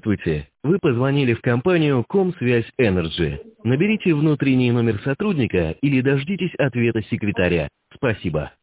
Здравствуйте. Вы позвонили в компанию «Комсвязь Энерджи». Наберите внутренний номер сотрудника или дождитесь ответа секретаря. Спасибо.